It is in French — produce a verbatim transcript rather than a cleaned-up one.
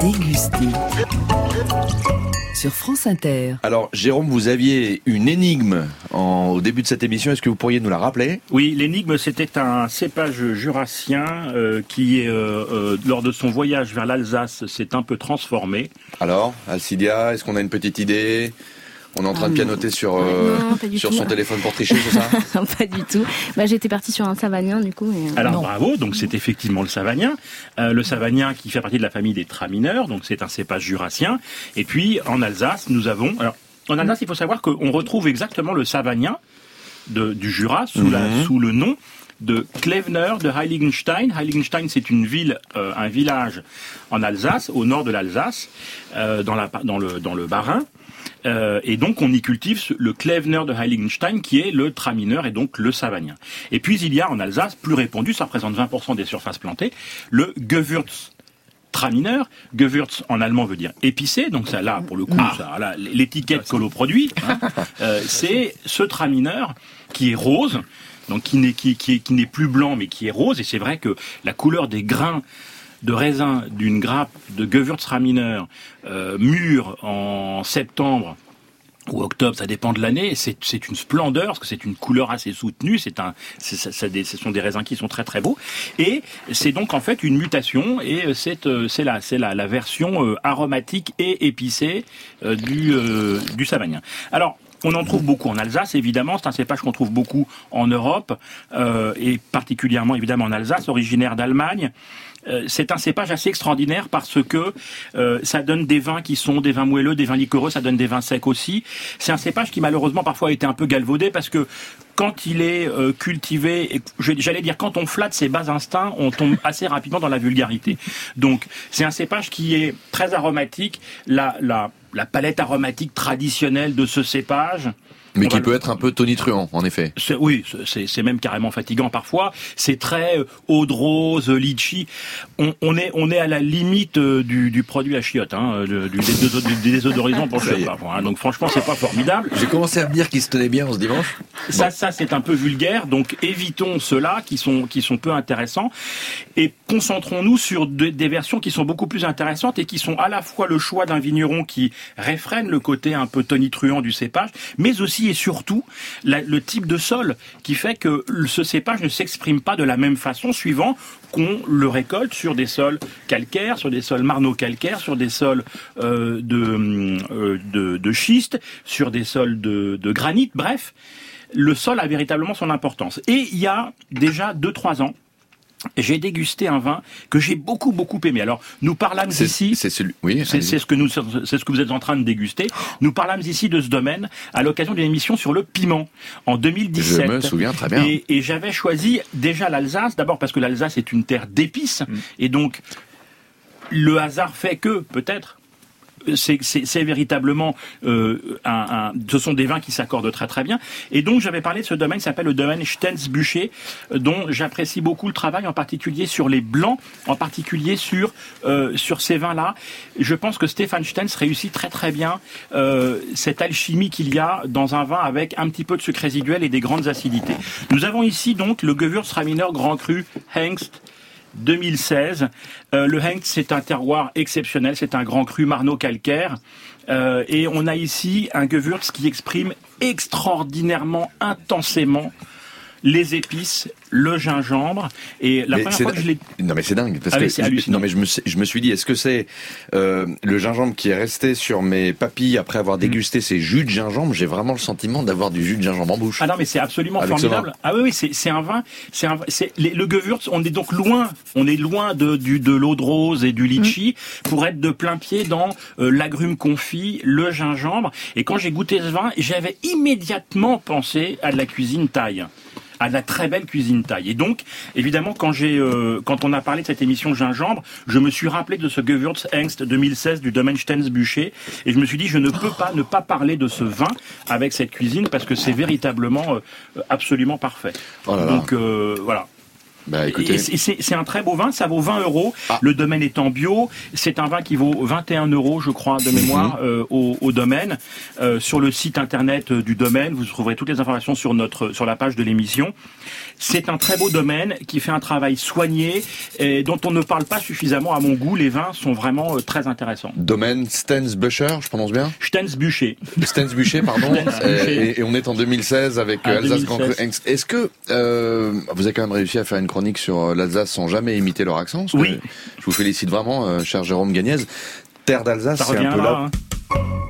Déguster. Sur France Inter. Alors, Jérôme, vous aviez une énigme en, au début de cette émission. Est-ce que vous pourriez nous la rappeler ? Oui, l'énigme, c'était un cépage jurassien euh, qui, euh, euh, lors de son voyage vers l'Alsace, s'est un peu transformé. Alors, Alcidia, est-ce qu'on a une petite idée ? On est en train de pianoter sur, euh, non, sur tout. son téléphone pour tricher, c'est ça ? Pas du tout. Bah, j'étais partie sur un savagnin, du coup. Mais... Alors non. bravo, donc c'est effectivement le savagnin. Euh, le savagnin qui fait partie de la famille des tramineurs, donc c'est un cépage jurassien. Et puis en Alsace, nous avons... Alors, en Alsace, il faut savoir qu'on retrouve exactement le savagnin de, du Jura sous, la, Mm-hmm. sous le nom de Klevner de Heiligenstein. Heiligenstein, c'est une ville, euh, un village en Alsace, au nord de l'Alsace, euh, dans, la, dans, le, dans le Bas-Rhin. Euh, et donc on y cultive le Klevner de Heiligenstein qui est le tramineur et donc le savagnin. Et puis il y a en Alsace, plus répandu, ça représente vingt pour cent des surfaces plantées, le Gewürz tramineur. Gewürz en allemand veut dire épicé, donc ça là pour le coup, ah. ça, là, l'étiquette que l'on produit, hein, euh, c'est ce tramineur qui est rose, donc qui n'est, qui, qui, qui n'est plus blanc mais qui est rose, et c'est vrai que la couleur des grains de raisin d'une grappe de Gewürztraminer euh, mûre en septembre ou octobre, ça dépend de l'année, c'est, c'est une splendeur, parce que c'est une couleur assez soutenue, c'est un, c'est, ça, ça, ce sont des raisins qui sont très très beaux, et c'est donc en fait une mutation, et c'est, c'est, la, c'est la, la version euh, aromatique et épicée euh, du, euh, du savagnin. Alors, on en trouve beaucoup en Alsace, évidemment. C'est un cépage qu'on trouve beaucoup en Europe, euh, et particulièrement, évidemment, en Alsace, originaire d'Allemagne. Euh, c'est un cépage assez extraordinaire parce que euh, ça donne des vins qui sont des vins moelleux, des vins liquoreux, ça donne des vins secs aussi. C'est un cépage qui, malheureusement, parfois a été un peu galvaudé parce que quand il est euh, cultivé, et j'allais dire quand on flatte ses bas instincts, on tombe assez rapidement dans la vulgarité. Donc, c'est un cépage qui est très aromatique. La, la, la palette aromatique traditionnelle de ce cépage... Mais on qui va peut le... être un peu tonitruant, en effet. C'est, oui, c'est, c'est même carrément fatigant parfois. C'est très euh, eau de rose, litchi. On, on est, on est à la limite euh, du, du produit à chiottes, hein, du, du, des désodorisants pour le chiotte. Hein, donc franchement, c'est pas formidable. J'ai commencé à me dire qu'il se tenait bien en ce dimanche. Ça, bon. ça, c'est un peu vulgaire. Donc évitons ceux-là qui sont, qui sont peu intéressants et concentrons-nous sur de, des versions qui sont beaucoup plus intéressantes et qui sont à la fois le choix d'un vigneron qui réfrène le côté un peu tonitruant du cépage, mais aussi et surtout la, le type de sol qui fait que ce cépage ne s'exprime pas de la même façon suivant qu'on le récolte sur des sols calcaires, sur des sols marno-calcaires, sur des sols euh, de, euh, de, de schiste, sur des sols de, de granit, bref, le sol a véritablement son importance. Et il y a déjà deux trois ans, j'ai dégusté un vin que j'ai beaucoup beaucoup aimé. Alors nous parlâmes c'est, ici, c'est celui, oui, c'est, c'est ce que nous, c'est ce que vous êtes en train de déguster. Nous parlâmes ici de ce domaine à l'occasion d'une émission sur le piment en deux mille dix-sept. Je me souviens très bien. Et, et j'avais choisi déjà l'Alsace, d'abord parce que l'Alsace est une terre d'épices, mmh. et donc le hasard fait que peut-être. C'est, c'est, c'est véritablement euh, un, un, ce sont des vins qui s'accordent très très bien. Et donc j'avais parlé de ce domaine qui s'appelle le domaine Stenzbücher, dont j'apprécie beaucoup le travail, en particulier sur les blancs, en particulier sur euh, sur ces vins-là. Je pense que Stefan Stenz réussit très très bien euh, cette alchimie qu'il y a dans un vin avec un petit peu de sucre résiduel et des grandes acidités. Nous avons ici donc le Gewürztraminer Grand Cru Hengst deux mille seize. Euh, le Hengst, c'est un terroir exceptionnel, c'est un grand cru marno-calcaire. Euh, et on a ici un Gewürz qui exprime extraordinairement, intensément les épices, le gingembre. Et la mais première fois que je l'ai... Non mais c'est dingue. Parce ah que c'est hallucinant. Non mais je me, je me suis dit, est-ce que c'est euh, le gingembre qui est resté sur mes papilles après avoir dégusté mmh. ces jus de gingembre? J'ai vraiment le sentiment d'avoir du jus de gingembre en bouche. Ah non mais c'est absolument Avec formidable. Ah oui oui c'est, c'est un vin. C'est un, c'est les, le Gewürz. On est donc loin. On est loin de du de l'eau de rose et du litchi mmh. pour être de plein pied dans euh, l'agrume confit, le gingembre. Et quand j'ai goûté ce vin, j'avais immédiatement pensé à de la cuisine thaï. À de la très belle cuisine thaï. Et donc, évidemment, quand j'ai, euh, quand on a parlé de cette émission gingembre, je me suis rappelé de ce Gewürz Hengst deux mille seize du domaine Stenzbücher, et je me suis dit, je ne peux pas ne pas parler de ce vin avec cette cuisine parce que c'est véritablement euh, absolument parfait. Oh là là. Donc euh, voilà. Bah écoutez, Et c'est, c'est, c'est un très beau vin, ça vaut vingt euros. Ah. Le domaine est en bio. C'est un vin qui vaut vingt et un euros, je crois, de mémoire, mmh. euh, au, au domaine. Euh, sur le site internet du domaine, vous trouverez toutes les informations sur notre, sur la page de l'émission. C'est un très beau domaine qui fait un travail soigné et dont on ne parle pas suffisamment à mon goût. Les vins sont vraiment euh, très intéressants. Domaine Stensbücher, je prononce bien? Stensbücher. Stensbücher, pardon. Stensbücher. Et, et on est en deux mille seize avec Ah, Alsace Grand Cru. deux mille seize. Est-ce que euh, vous avez quand même réussi à faire une chronique sur l'Alsace sans jamais imiter leur accent? Oui. Je vous félicite vraiment, euh, cher Jérôme Gagnez. Terre d'Alsace, Ça c'est un peu reviendra, là. hein.